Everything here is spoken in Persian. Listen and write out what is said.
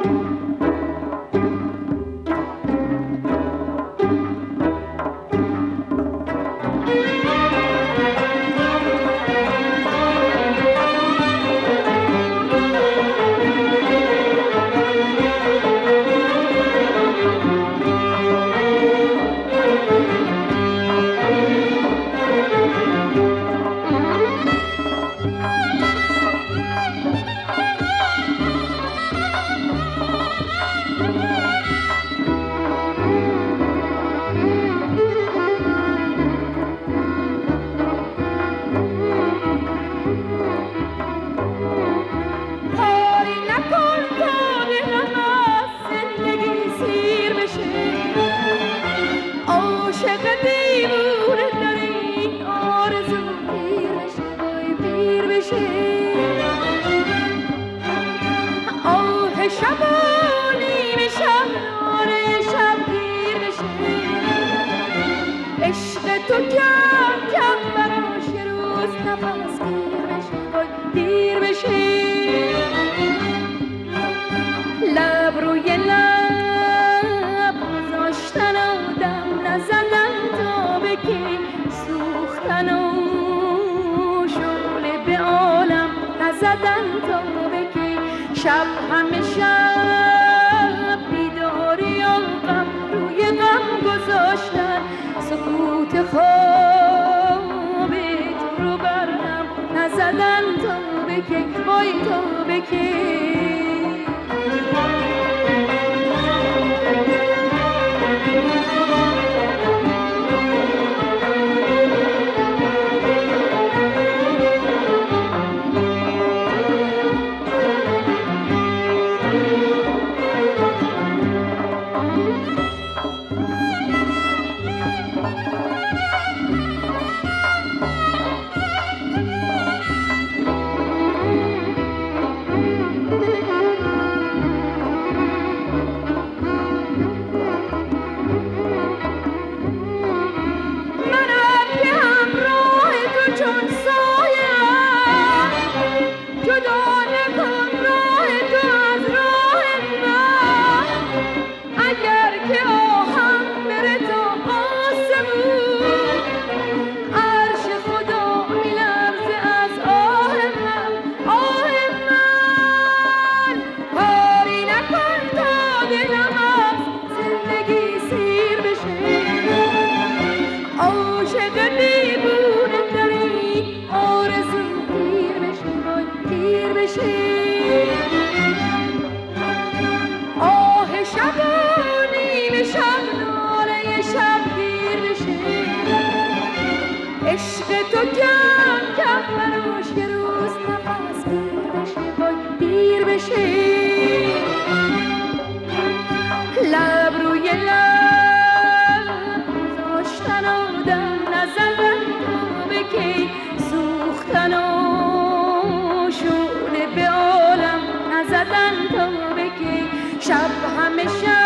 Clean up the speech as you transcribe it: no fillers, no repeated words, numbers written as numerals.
شب همه شب بیداری و غم روی غم گذاشتن، سکوت خواب تو رو برهم نزدن تا بکی وای تا بکی. عشق تو کم کم براش یه روز نفس گیر بشه وای دیر بشه. لب روی لب گذاشتن و دم نزدن تا بکی، سوختن و شعله به عالم نزدن تا بکی. شب همه شب